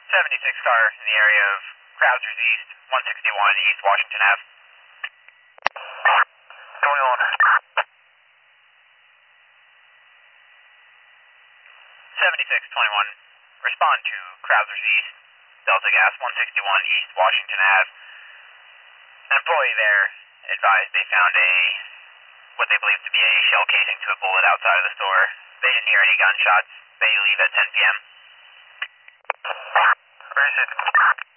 76 car in the area of Krausers East, 161 East Washington Ave. Going on. 7621, respond to Krausers East, Delta Gas, 161 East Washington Ave. An employee there advised they found what they believe to be a shell casing to a bullet outside of the store. They didn't hear any gunshots. They leave at 10 p.m. Where is it?